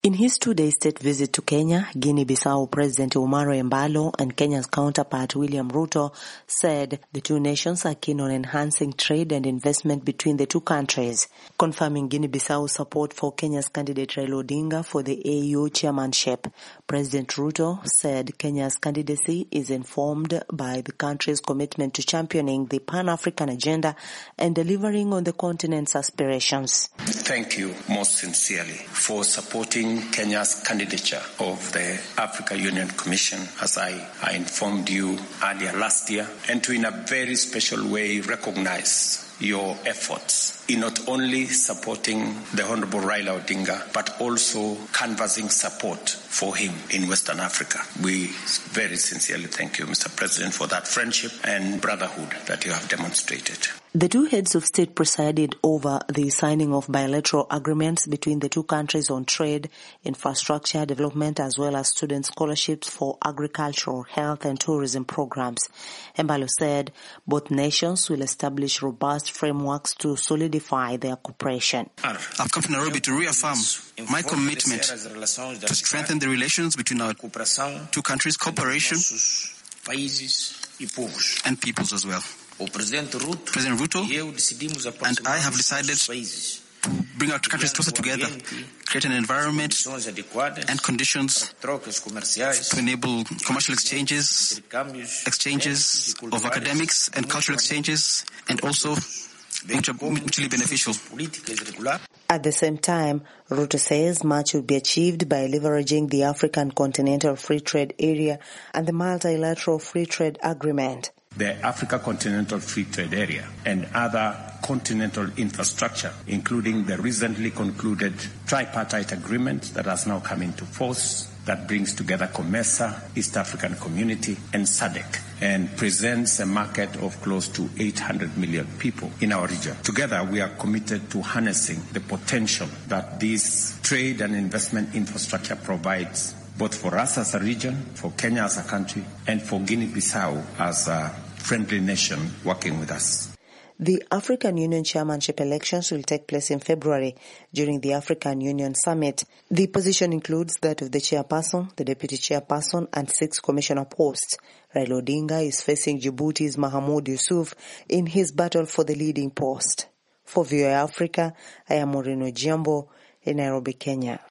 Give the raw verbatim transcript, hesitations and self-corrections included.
In his two-day state visit to Kenya, Guinea-Bissau President Umaro Embalo and Kenya's counterpart William Ruto said the two nations are keen on enhancing trade and investment between the two countries. Confirming Guinea-Bissau's support for Kenya's candidate Raila Odinga for the A U chairmanship, President Ruto said Kenya's candidacy is informed by the country's commitment to championing the Pan-African agenda and delivering on the continent's aspirations. Thank you most sincerely for supporting Kenya's candidature of the Africa Union Commission, as I, I informed you earlier last year, and to in a very special way recognize your efforts in not only supporting the Honorable Raila Odinga, but also canvassing support for him in Western Africa. We very sincerely thank you, Mister President, for that friendship and brotherhood that you have demonstrated. The two heads of state presided over the signing of bilateral agreements between the two countries on trade, infrastructure development, as well as student scholarships for agricultural, health, and tourism programs. Embalo said both nations will establish robust frameworks to solidify their cooperation. I've come to Nairobi to reaffirm my commitment to strengthen the relations between our two countries, cooperation, and peoples as well. President Ruto and I have decided to bring our two countries closer together, create an environment and conditions to enable commercial exchanges, exchanges of academics and cultural exchanges, and also mutually beneficial. At the same time, Ruto says much will be achieved by leveraging the African Continental Free Trade Area and the Multilateral Free Trade Agreement. The Africa Continental Free Trade Area and other continental infrastructure, including the recently concluded tripartite agreement that has now come into force, that brings together COMESA, East African Community, and SADC, and presents a market of close to eight hundred million people in our region. Together, we are committed to harnessing the potential that this trade and investment infrastructure provides, both for us as a region, for Kenya as a country, and for Guinea-Bissau as a friendly nation working with us. The African Union chairmanship elections will take place in February during the African Union Summit. The position includes that of the chairperson, the deputy chairperson, and six commissioner posts. Raila Odinga is facing Djibouti's Mahamoud Yusuf in his battle for the leading post. For V O A Africa, I am Moreno Jiambo in Nairobi, Kenya.